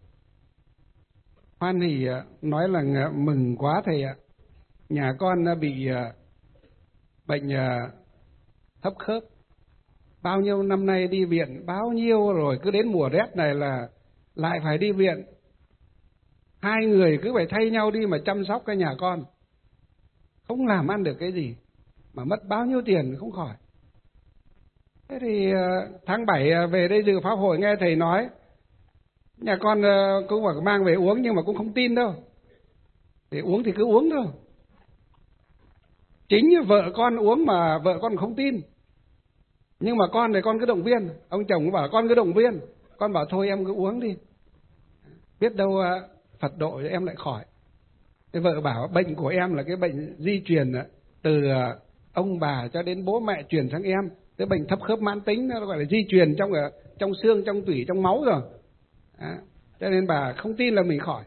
hoan hỉ nói là mừng quá thầy ạ, nhà con bị bệnh uh, thấp khớp. Bao nhiêu năm nay đi viện, bao nhiêu rồi, cứ đến mùa rét này là lại phải đi viện. Hai người cứ phải thay nhau đi mà chăm sóc cái nhà con. Không làm ăn được cái gì, mà mất bao nhiêu tiền không khỏi. Thế thì tháng bảy về đây dự pháp hội nghe thầy nói, nhà con cũng phải mang về uống nhưng mà cũng không tin đâu. Thì uống thì cứ uống thôi. Chính như vợ con uống mà vợ con không tin. Nhưng mà con thì con cứ động viên. Ông chồng cũng bảo con cứ động viên. Con bảo thôi em cứ uống đi. Biết đâu Phật độ cho em lại khỏi. Cái vợ bảo bệnh của em là cái bệnh di truyền từ ông bà cho đến bố mẹ truyền sang em. Cái bệnh thấp khớp mãn tính nó gọi là di truyền trong trong xương, trong tủy, trong máu rồi. À, cho nên bà không tin là mình khỏi.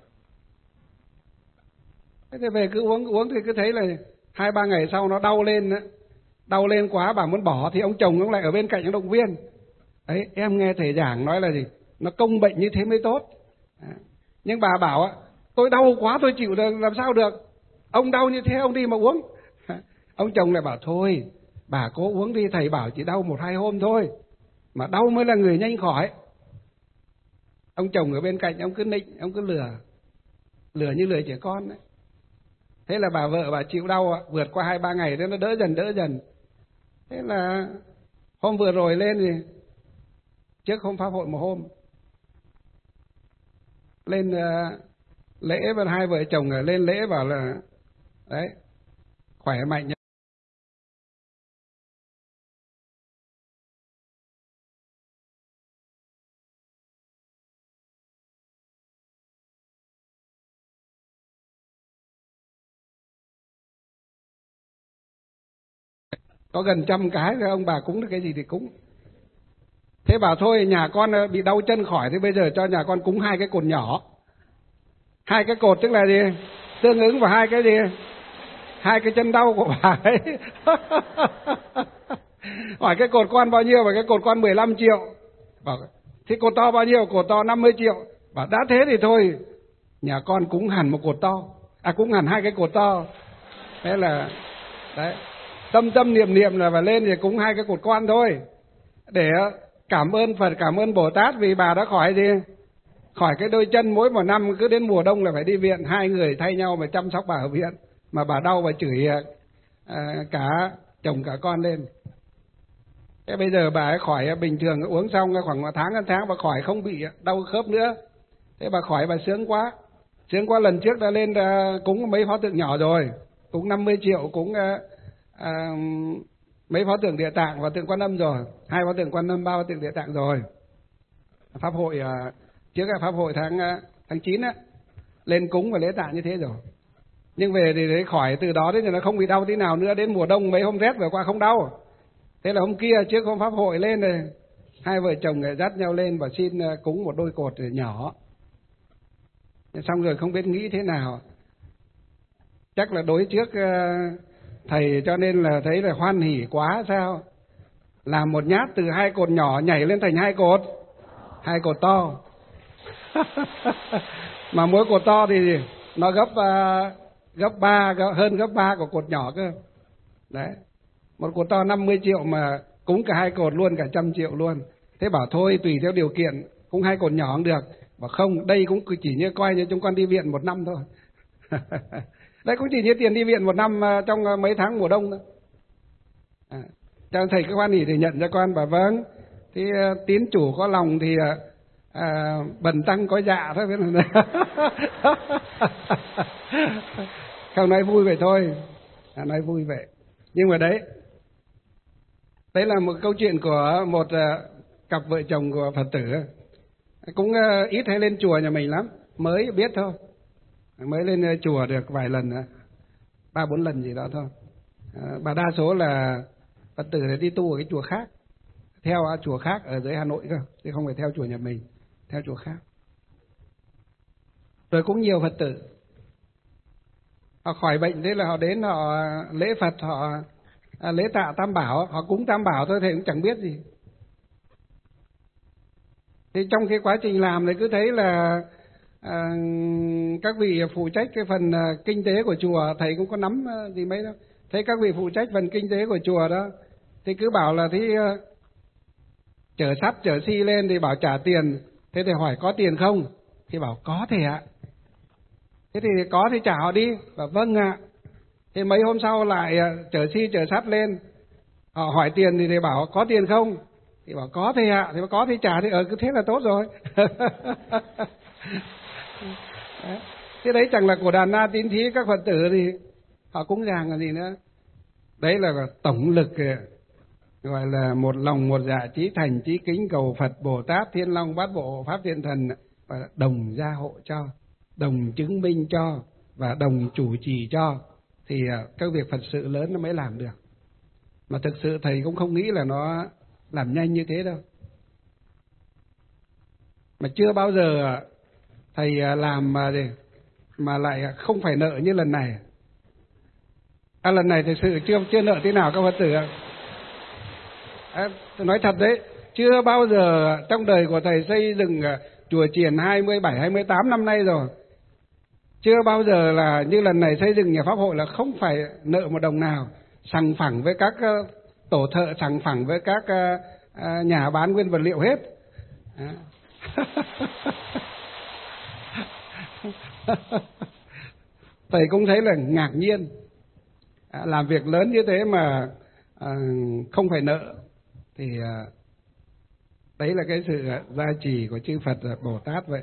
Thế thì về cứ uống uống thì cứ thấy là hai ba ngày sau nó đau lên, đau lên quá bà muốn bỏ thì ông chồng ông lại ở bên cạnh ông động viên. Đấy, em nghe thầy giảng nói là gì? Nó công bệnh như thế mới tốt. À, nhưng bà bảo tôi đau quá tôi chịu được làm sao được? Ông đau như thế ông đi mà uống. À, ông chồng lại bảo thôi, bà cố uống đi, thầy bảo chỉ đau một hai hôm thôi, mà đau mới là người nhanh khỏi. Ông chồng ở bên cạnh ông cứ nịnh, ông cứ lừa, lừa như lừa trẻ con đấy. Thế là bà vợ bà chịu đau vượt qua hai ba ngày thế nó đỡ dần đỡ dần. Thế là hôm vừa rồi lên thì trước hôm pháp hội một hôm lên uh, lễ và hai vợ chồng lên lễ bảo là đấy khỏe mạnh. Có gần trăm cái rồi ông bà cúng được cái gì thì cúng. Thế bảo thôi nhà con bị đau chân khỏi thì bây giờ cho nhà con cúng hai cái cột nhỏ. Hai cái cột tức là gì? Tương ứng vào hai cái gì? Hai cái chân đau của bà ấy. Hỏi cái cột con bao nhiêu và cái cột con mười lăm triệu. Bảo thế cột to bao nhiêu? Cột to năm mươi triệu. Bảo đã thế thì thôi, nhà con cúng hẳn một cột to. À cúng hẳn hai cái cột to. Thế là đấy, tâm tâm niệm niệm là phải lên thì cúng hai cái cột con thôi. Để cảm ơn Phật, cảm ơn Bồ Tát vì bà đã khỏi gì? Khỏi cái đôi chân mỗi một năm cứ đến mùa đông là phải đi viện, hai người thay nhau mà chăm sóc bà ở viện. Mà bà đau và chửi à, cả chồng cả con lên. Thế bây giờ bà ấy khỏi bình thường, uống xong khoảng một tháng, một tháng bà khỏi không bị đau khớp nữa. Thế bà khỏi bà sướng quá. Sướng quá, lần trước đã lên uh, cúng mấy pho tượng nhỏ rồi. Cúng năm mươi triệu, cúng uh, uh, mấy pho tượng Địa Tạng và tượng Quan Âm rồi. Hai pho tượng Quan Âm, ba pho tượng Địa Tạng rồi. Pháp hội, uh, trước là Pháp hội tháng, uh, tháng chín á, lên cúng và lễ tạ như thế rồi. Nhưng về thì thấy khỏi từ đó đến giờ nó không bị đau tí nào nữa. Đến mùa đông mấy hôm rét vừa qua không đau. Thế là hôm kia trước hôm pháp hội lên này, hai vợ chồng dắt nhau lên và xin cúng một đôi cột nhỏ. Xong rồi không biết nghĩ thế nào. Chắc là đối trước thầy cho nên là thấy là hoan hỉ quá sao. Làm một nhát từ hai cột nhỏ nhảy lên thành hai cột. Hai cột to. Mà mỗi cột to thì nó gấp gấp ba, hơn gấp ba của cột nhỏ cơ. Đấy. Một cột to năm mươi triệu mà cúng cả hai cột luôn, cả trăm triệu luôn. Thế bảo thôi tùy theo điều kiện, cúng hai cột nhỏ cũng được. Bảo không, đây cũng chỉ như coi như chúng con đi viện một năm thôi. Đây cũng chỉ như tiền đi viện một năm trong mấy tháng mùa đông thôi. À, cho thầy các quan hỷ thì nhận cho con, bảo vâng. Thì tín chủ có lòng thì à, bần tăng có dạ thôi. Không, nói vui vậy thôi. À, nói vui vậy. Nhưng mà đấy, đấy là một câu chuyện của một uh, cặp vợ chồng của Phật tử. Cũng uh, ít hay lên chùa nhà mình lắm, mới biết thôi. Mới lên uh, chùa được vài lần, ba uh, bốn lần gì đó thôi. Uh, bà đa số là Phật tử đi tu ở cái chùa khác, theo uh, chùa khác ở dưới Hà Nội cơ, chứ không phải theo chùa nhà mình, theo chùa khác. Rồi cũng nhiều Phật tử họ khỏi bệnh, thế là họ đến họ lễ Phật, họ à, lễ tạ Tam Bảo, họ cúng Tam Bảo thôi, thầy cũng chẳng biết gì. Thì trong cái quá trình làm này cứ thấy là à, các vị phụ trách cái phần à, kinh tế của chùa, thầy cũng có nắm à, gì mấy đâu. Thế các vị phụ trách phần kinh tế của chùa đó thì cứ bảo là thì uh, chở sắt chở xi lên thì bảo trả tiền. Thế thì hỏi có tiền không? Thì bảo có thầy ạ. Thế thì có thì trả họ đi. Bảo vâng ạ. Thế mấy hôm sau lại uh, chở xi chở sắt lên, họ hỏi tiền thì thầy bảo có tiền không? Thì bảo có thầy ạ. Thì bảo có thì trả thì ở cứ thế là tốt rồi. Thế đấy chẳng là của đàn na tín thí các Phật tử thì họ cúng dường là gì nữa. Đấy là tổng lực, gọi là một lòng một dạ chí thành chí kính cầu Phật Bồ Tát Thiên Long Bát Bộ Pháp Thiên Thần và đồng gia hộ cho, đồng chứng minh cho và đồng chủ trì cho, thì các việc Phật sự lớn nó mới làm được. Mà thực sự thầy cũng không nghĩ là nó làm nhanh như thế đâu. Mà chưa bao giờ thầy làm mà mà lại không phải nợ như lần này. À, lần này thực sự chưa chưa nợ thế nào các Phật tử ạ. À, tôi nói thật đấy, chưa bao giờ trong đời của thầy xây dựng chùa chiền hai mươi bảy, hai mươi tám năm nay rồi, chưa bao giờ là như lần này xây dựng nhà pháp hội là không phải nợ một đồng nào, sằng phẳng với các tổ thợ, sằng phẳng với các nhà bán nguyên vật liệu hết. À. Thầy cũng thấy là ngạc nhiên, à, làm việc lớn như thế mà à, không phải nợ, thì à, đấy là cái sự gia trì của chư Phật Bồ Tát vậy.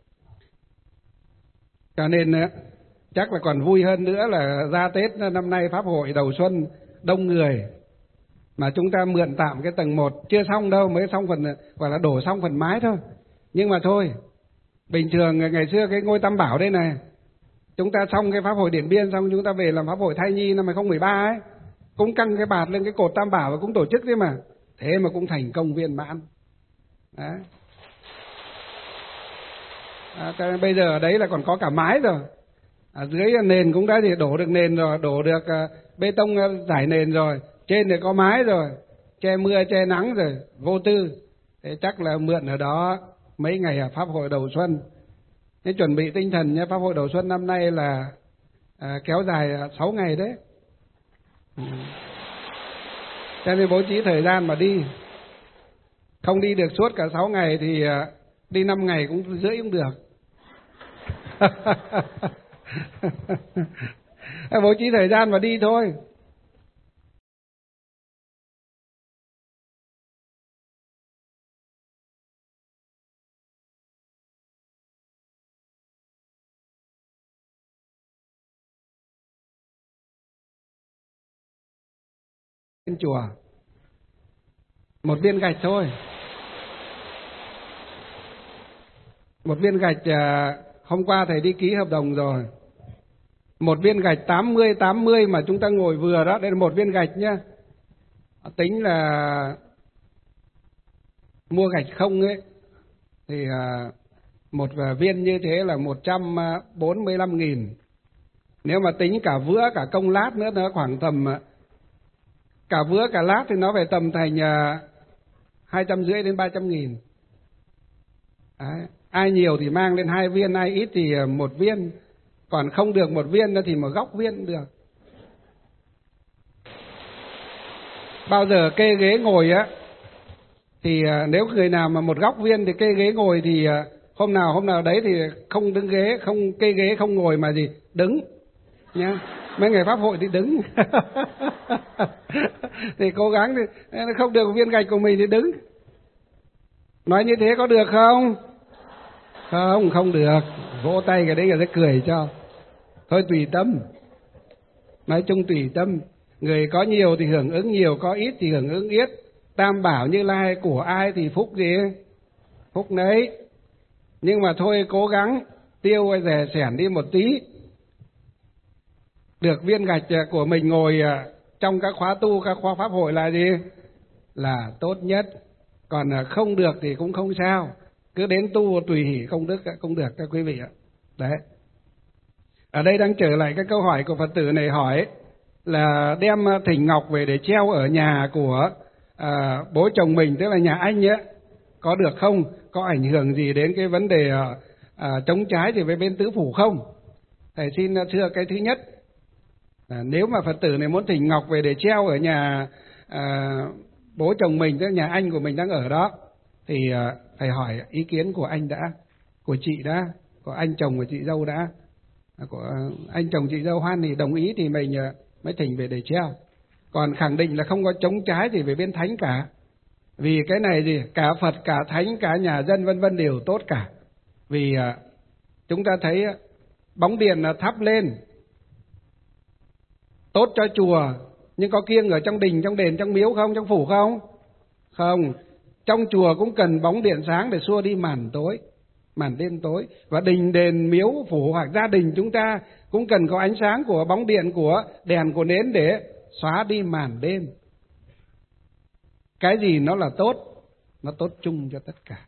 Cho nên chắc là còn vui hơn nữa là ra Tết năm nay pháp hội đầu xuân đông người, mà chúng ta mượn tạm cái tầng một, chưa xong đâu, mới xong phần, gọi là đổ xong phần mái thôi. Nhưng mà thôi, bình thường ngày xưa cái ngôi Tam Bảo đây này, chúng ta xong cái pháp hội Điện Biên xong chúng ta về làm pháp hội Thai Nhi năm hai không một ba ấy, cũng căng cái bạt lên cái cột Tam Bảo và cũng tổ chức thế mà, thế mà cũng thành công viên mãn. Đấy. À, cái bây giờ ở đấy là còn có cả mái rồi, ở dưới nền cũng đã thì đổ được nền rồi, đổ được uh, bê tông uh, giải nền rồi, trên thì có mái rồi, che mưa che nắng rồi, vô tư. Thế chắc là mượn ở đó mấy ngày ở pháp hội đầu xuân. Thế chuẩn bị tinh thần nhé, pháp hội đầu xuân năm nay là à, kéo dài sáu ngày đấy. Ừ. Cho nên bố trí thời gian mà đi. Không đi được suốt cả sáu ngày thì à, đi năm ngày cũng rưỡi cũng được. Bố trí thời gian mà đi thôi. Chùa một viên gạch thôi, một viên gạch à, hôm qua thầy đi ký hợp đồng rồi, một viên gạch tám mươi tám mươi mà chúng ta ngồi vừa đó, đây là một viên gạch nhá, tính là mua gạch không ấy thì à, một viên như thế là một trăm bốn mươi lăm nghìn, nếu mà tính cả vữa cả công lát nữa nó khoảng tầm, cả vữa cả lát thì nó phải tầm thành hai trăm rưỡi đến ba trăm nghìn. Đấy. Ai nhiều thì mang lên hai viên, ai ít thì một viên, còn không được một viên thì một góc viên cũng được. Bao giờ kê ghế ngồi á thì nếu người nào mà một góc viên thì kê ghế ngồi thì hôm nào hôm nào đấy thì không đứng ghế, không kê ghế không ngồi mà gì đứng nhá. Mấy ngày pháp hội thì đứng. Thì cố gắng thì không được viên gạch của mình thì đứng. Nói như thế có được không? Không, không được. Vỗ tay cái đấy người ta cười cho. Thôi tùy tâm. Nói chung tùy tâm. Người có nhiều thì hưởng ứng nhiều, có ít thì hưởng ứng ít. Tam bảo Như Lai của ai thì phúc gì? Phúc nấy. Nhưng mà thôi cố gắng tiêu hay rẻ sẻn đi một tí. Được viên gạch của mình ngồi trong các khóa tu, các khóa pháp hội là gì? Là tốt nhất. Còn không được thì cũng không sao. Cứ đến tu tùy hỷ công đức cũng được các quý vị ạ. Đấy. Ở đây đang trở lại cái câu hỏi của Phật tử này hỏi là đem thỉnh ngọc về để treo ở nhà của à, bố chồng mình, tức là nhà anh ấy, có được không? Có ảnh hưởng gì đến cái vấn đề à, chống trái thì với bên tứ phủ không? Thầy xin thưa cái thứ nhất À, nếu mà Phật tử này muốn thỉnh ngọc về để treo ở nhà à, bố chồng mình, tức nhà anh của mình đang ở đó, thì à, phải hỏi ý kiến của anh đã, của chị đã, của anh chồng của chị dâu đã, à, của anh chồng chị dâu hoan thì đồng ý thì mình à, mới thỉnh về để treo. Còn khẳng định là không có chống trái gì về bên thánh cả. Vì cái này gì, cả Phật, cả thánh, cả nhà dân vân vân đều tốt cả. Vì à, chúng ta thấy bóng điện là thắp lên tốt cho chùa, nhưng có kiêng ở trong đình, trong đền, trong miếu không, trong phủ không? Không. Trong chùa cũng cần bóng điện sáng để xua đi màn tối, màn đêm tối. Và đình, đền, miếu, phủ hoặc gia đình chúng ta cũng cần có ánh sáng của bóng điện, của đèn, của nến để xóa đi màn đêm. Cái gì nó là tốt? Nó tốt chung cho tất cả.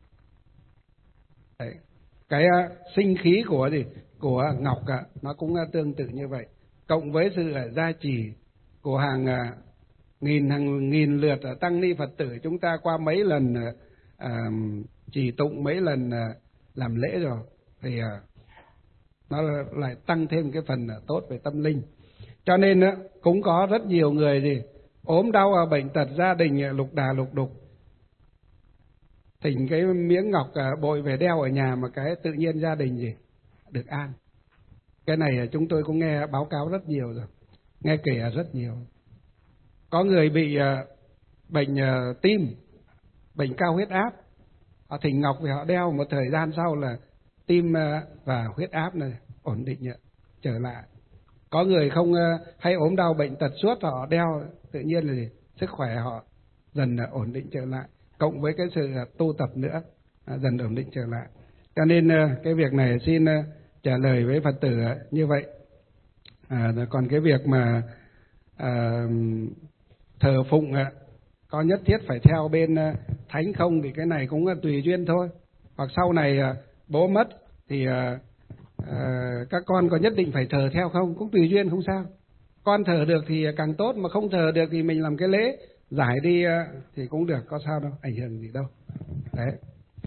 Đấy. Cái uh, sinh khí của gì? Của ngọc uh, nó cũng uh, tương tự như vậy. Cộng với sự uh, gia trì của hàng uh, nghìn hàng nghìn lượt uh, tăng ni Phật tử chúng ta qua mấy lần uh, uh, trì tụng, mấy lần uh, làm lễ rồi, thì uh, nó lại tăng thêm cái phần uh, tốt về tâm linh. Cho nên uh, cũng có rất nhiều người gì ốm đau, uh, bệnh tật, gia đình uh, lục đà lục đục, thỉnh cái miếng ngọc uh, bội về đeo ở nhà mà cái tự nhiên gia đình gì được an. Cái này uh, chúng tôi cũng nghe báo cáo rất nhiều rồi, nghe kể uh, rất nhiều. Có người bị uh, bệnh uh, tim, bệnh cao huyết áp, họ thỉnh ngọc về họ đeo, một thời gian sau là tim uh, và huyết áp này ổn định uh, trở lại. Có người không uh, hay ốm đau bệnh tật suốt, họ đeo tự nhiên là gì? Sức khỏe họ dần uh, ổn định trở lại, cộng với cái sự uh, tu tập nữa uh, dần ổn định trở lại. Cho nên uh, cái việc này xin uh, trả lời với Phật tử uh, như vậy. À, còn cái việc mà uh, thờ phụng uh, có nhất thiết phải theo bên uh, thánh không thì cái này cũng uh, tùy duyên thôi. Hoặc sau này uh, bố mất thì uh, uh, các con có nhất định phải thờ theo không, cũng tùy duyên, không sao. Con thờ được thì càng tốt, mà không thờ được thì mình làm cái lễ giải đi uh, thì cũng được, có sao đâu, ảnh hưởng gì đâu. Đấy.